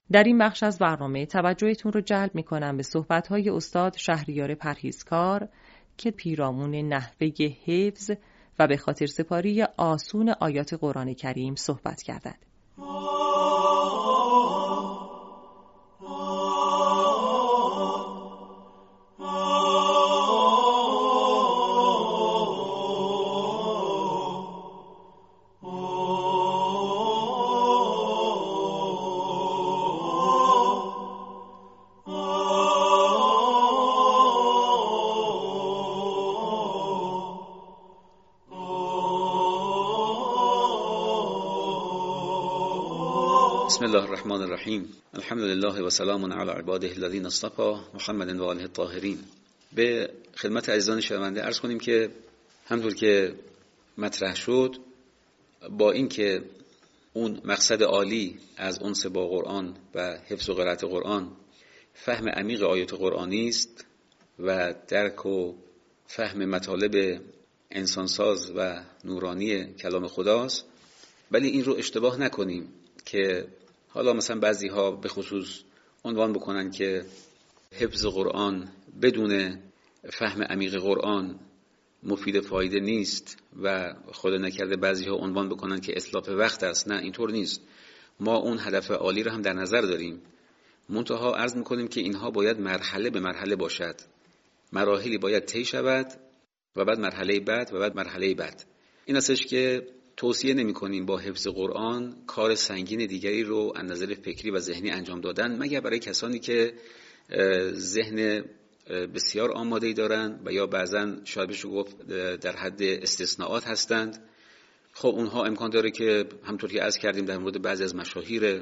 در این بخش از برنامه توجهتون رو جلب می‌کنم به صحبت‌های استاد شهریار پرهیزکار که پیرامون نحوه حفظ و به خاطر سپاری آسون آیات قرآن کریم صحبت کردند. بسم الله الرحمن الرحیم. الحمد لله و سلام علی عباده الذین اصطفى محمد و آله الطاهرین. به خدمت عزیزان شنونده عرض کنیم که همونطور که مطرح شد، با اینکه اون مقصد عالی از انس با قرآن و حفظ و قرائت قرآن فهم عمیق آیات قرآنی است و درک و فهم مطالب انسانساز و نورانی کلام خداست، ولی این رو اشتباه نکنیم که حالا مثلا بعضی ها به خصوص عنوان بکنن که حفظ قرآن بدون فهم عمیق قرآن مفید فایده نیست و خدا نکرده بعضی ها عنوان بکنن که اسلاف وقت است. نه، اینطور نیست. ما اون هدف عالی رو هم در نظر داریم، منتها عرض میکنیم که اینها باید مرحله به مرحله باشد، مراحلی باید طی شود و بعد مرحله بعد و بعد مرحله بعد. این استش که توصیه نمی کنیم با حفظ قرآن کار سنگین دیگری رو از نظر فکری و ذهنی انجام دادن، مگر برای کسانی که ذهن بسیار آماده‌ای دارن و یا بعضا شاید بشه گفت در حد استثناءات هستند. خب اونها امکان داره که همونطور که عرض کردیم در مورد بعضی از مشاهیر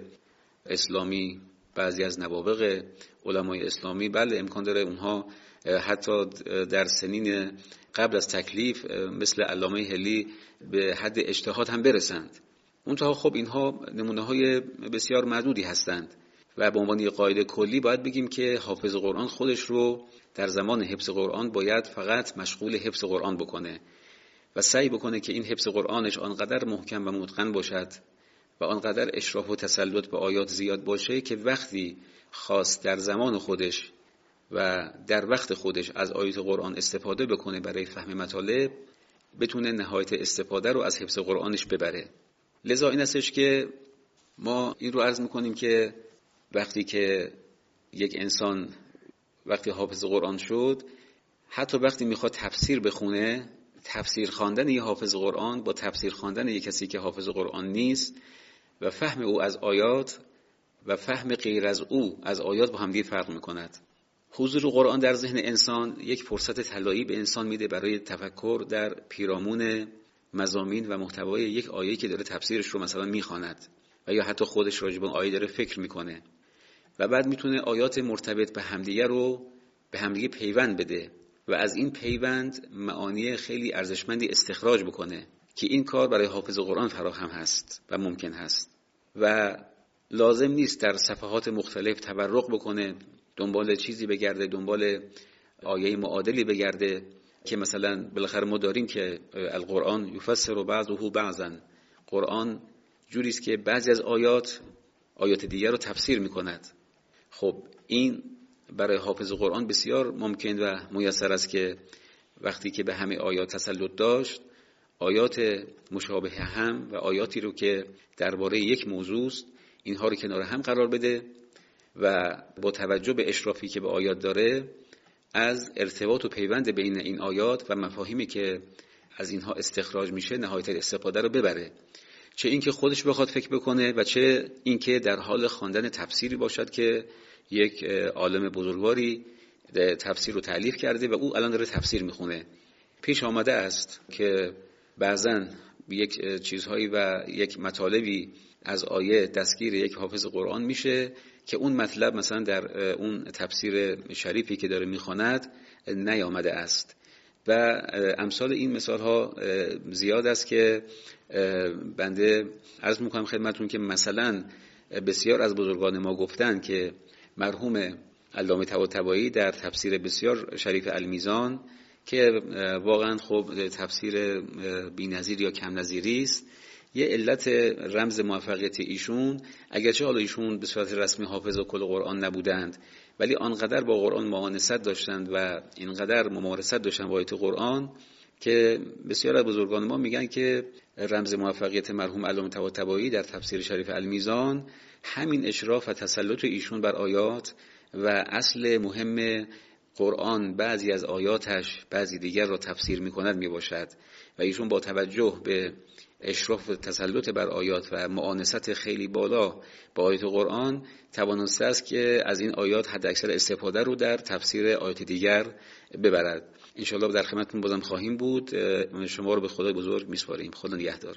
اسلامی، بعضی از نوابغ علمای اسلامی، بله امکان داره اونها حتی در سنین قبل از تکلیف مثل علامه هلی به حد اجتهاد هم برسند. منتها خب اینها نمونه‌های بسیار معدودی هستند و به عنوان یک قاعده کلی باید بگیم که حافظ قرآن خودش رو در زمان حفظ قرآن باید فقط مشغول حفظ قرآن بکنه و سعی بکنه که این حفظ قرآنش آنقدر محکم و متقن باشد و آنقدر اشراف و تسلط به آیات زیاد باشه که وقتی خواست در زمان خودش و در وقت خودش از آیات قرآن استفاده بکنه برای فهم مطالب، بتونه نهایت استفاده رو از حفظ قرآنش ببره. لذا این استش که ما این رو عرض میکنیم که وقتی که یک انسان وقتی حافظ قرآن شد، حتی وقتی میخواد تفسیر بخونه، تفسیر خواندن یه حافظ قرآن با تفسیر خواندن یک کسی که حافظ قرآن نیست و فهم او از آیات و فهم غیر از او از آیات با همدیگه فرق میکند. حضور قرآن در ذهن انسان یک فرصت طلایی به انسان میده برای تفکر در پیرامون مضامین و محتوای یک آیه که داره تفسیرش رو مثلا میخواند و یا حتی خودش راجع به آیه داره فکر میکنه و بعد میتونه آیات مرتبط به همدیگه رو به همدیگه پیوند بده و از این پیوند معانی خیلی ارزشمندی استخراج بکنه که این کار برای حافظ قرآن فراهم هست و ممکن هست و لازم نیست در صفحات مختلف تبرق بکنه، دنبال چیزی بگرده، دنبال آیه معادلی بگرده که مثلا بالاخره ما داریم که القرآن یفسر بعضه بعضا، قرآن جوری است که بعضی از آیات دیگر رو تفسیر میکند. خب این برای حافظ قرآن بسیار ممکن و میسر است که وقتی که به همه آیات تسلط داشت، آیات مشابه هم و آیاتی رو که درباره یک موضوع است اینها رو کنار هم قرار بده و با توجه به اشرافی که به آیات داره از ارتباط و پیوند بین این آیات و مفاهیمی که از اینها استخراج میشه نهایت استفاده رو ببره، چه اینکه خودش بخواد فکر بکنه و چه اینکه در حال خواندن تفسیری باشد که یک عالم بزرگواری تفسیر رو تألیف کرده و او الان داره تفسیر میخونه. پیش آمده است که بعضن یک چیزهایی و یک مطالبی از آیه دستگیر یک حافظ قرآن میشه که اون مطلب مثلا در اون تفسیر شریفی که داره میخواند نیامده است و امثال این مثال ها زیاد است که بنده عرض میکنم خدمتون که مثلا بسیار از بزرگان ما گفتن که مرحوم علامه طباطبایی در تفسیر بسیار شریف المیزان که واقعا خب تفسیر بی‌نظیر یا کم نظیری است، یه علت رمز موفقیت ایشون، اگرچه حالا ایشون به صورت رسمی حافظ کل قرآن نبودند، ولی آنقدر با قرآن معانست داشتند و اینقدر ممارست داشتند با آیات قرآن که بسیار از بزرگان ما میگن که رمز موفقیت مرحوم علامه طباطبایی در تفسیر شریف المیزان همین اشراف و تسلط ایشون بر آیات و اصل مهم قرآن بعضی از آیاتش بعضی دیگر را تفسیر می‌کند میباشد و ایشون با توجه به اشراف و تسلط بر آیات و معانست خیلی بالا با آیات قرآن توانسته است که از این آیات حد اکثر استفاده رو در تفسیر آیات دیگر ببرد. انشاءالله در خدمتتون بازم خواهیم بود. شما رو به خدای بزرگ میسپاریم. خدا نگهدار.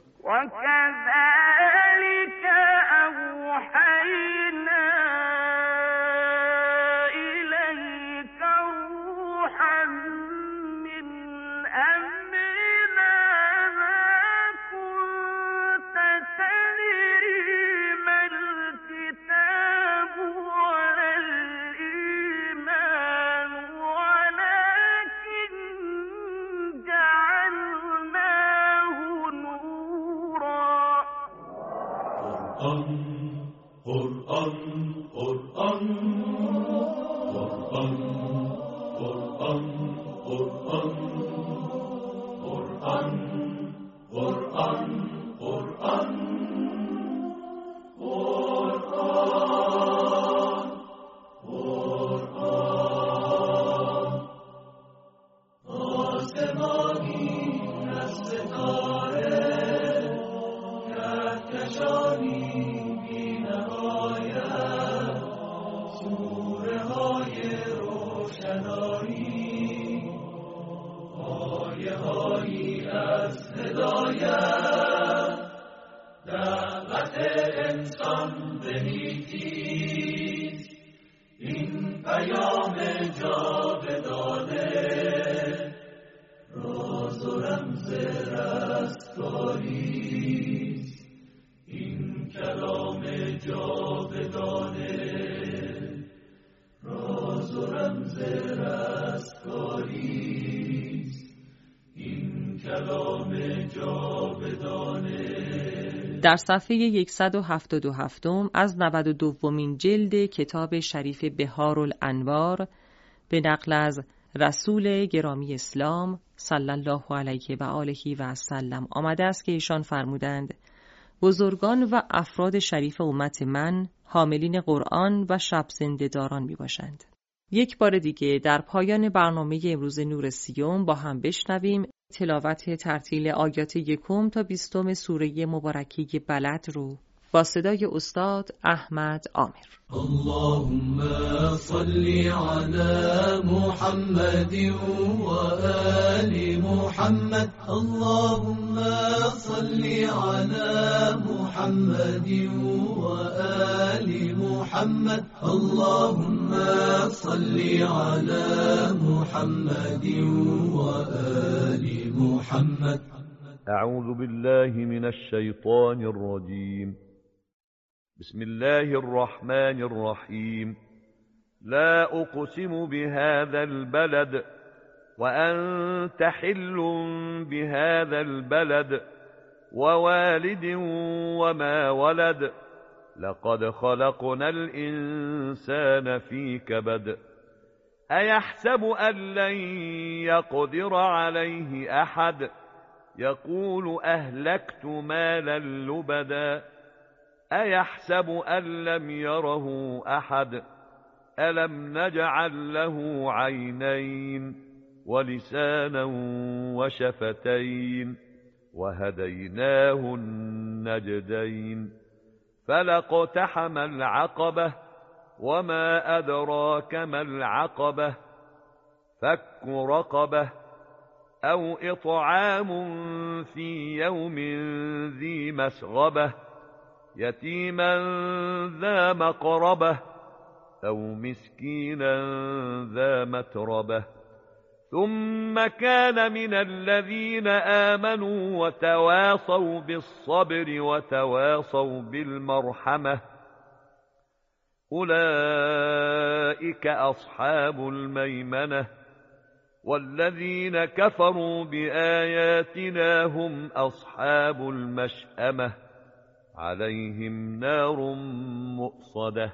در صفحه 177 از 92مین جلد کتاب شریف بهارالانوار به نقل از رسول گرامی اسلام صلی الله علیه و آله و سلم آمده است که ایشان فرمودند بزرگان و افراد شریف امت من حاملین قرآن و شب زنده داران می باشند. یک بار دیگه در پایان برنامه امروز نور سیوم با هم بشنویم تلاوت ترتیل آیات 1 تا 20 سوره مبارکه بلد رو با صدای استاد احمد عامر. اللهم صل علی محمد و آل محمد. اللهم صل علی محمد و آل محمد. اللهم صل علی محمد و آل محمد. اعوذ بالله من الشیطان الرجیم. بسم الله الرحمن الرحيم. لا أقسم بهذا البلد وأنت حل بهذا البلد ووالد وما ولد لقد خلقنا الإنسان في كبد أيحسب أن لن يقدر عليه أحد يقول أهلكت مالا لبدا أيحسب أن لم يره أحد ألم نجعل له عينين ولسانا وشفتين وهديناه النجدين فلاقتحم العقبة وما أدراك ما العقبة فك رقبة أو إطعام في يوم ذي مسغبة يتيما ذا مقربة أو مسكينا ذا متربة ثم كان من الذين آمنوا وتواصوا بالصبر وتواصوا بالمرحمة أولئك أصحاب الميمنة والذين كفروا بآياتنا هم أصحاب المشأمة عليهم نار مؤصدة.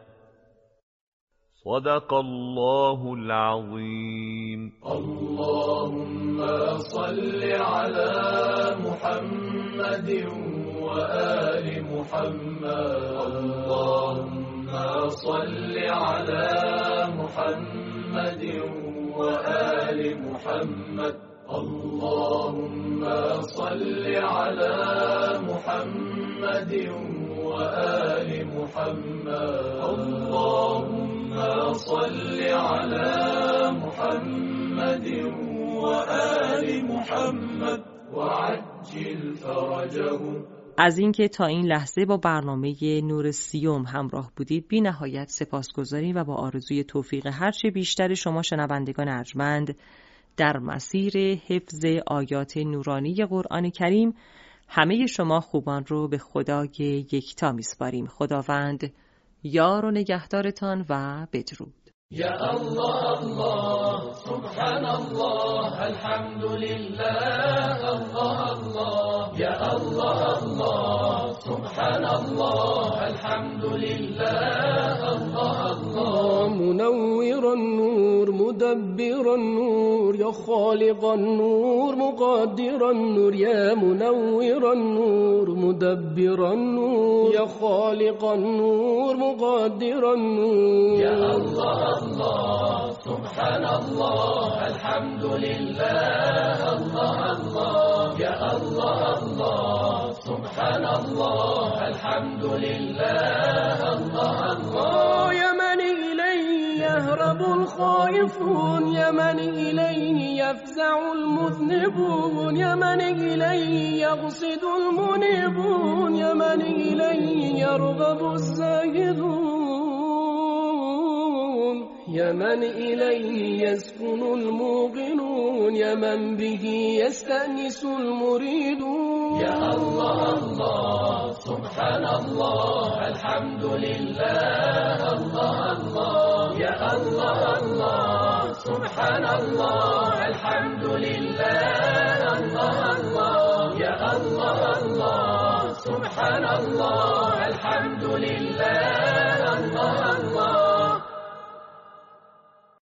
صدق الله العظيم. اللهم صل على محمد وآل محمد. اللهم صل على محمد وآل محمد. اللهم صل على محمد وآل محمد. اللهم صل على محمد وآل محمد وعجل فرجهم. از اینکه تا این لحظه با برنامه نور سیوم همراه بودید بی نهایت سپاسگزاریم و با آرزوی توفیق هرچه بیشتر شما شنوندگان ارجمند در مسیر حفظ آیات نورانی قرآن کریم، همه شما خوبان رو به خدای یکتا میسپاریم. خداوند یار و نگهدارتان و بدرود. یا الله الله سبحان الله الحمد لله الله الله. یا الله الله سبحان الله الحمد لله الله الله. منور النور مدبر النور یا خالق النور مقدر النور. یا منور النور مدبر النور یا خالق النور مقدر النور. یا الله الله سبحان الله الحمد لله الله الله. یا الله الله سبحان الله الحمد لله الله الله. یا من إليه يهرب الخائفون یا من إليه يفزع المذنبون یا من إليه يقصد المنيبون یا من إليه يرغب الزاهدون یا من إليه يسكن الموقنون یا من به يستأنس المريدون. یا الله الله سبحان الله الحمد لله الله الله. یا الله الله سبحان الله الحمد لله الله الله. یا الله الله سبحان الله الحمد لله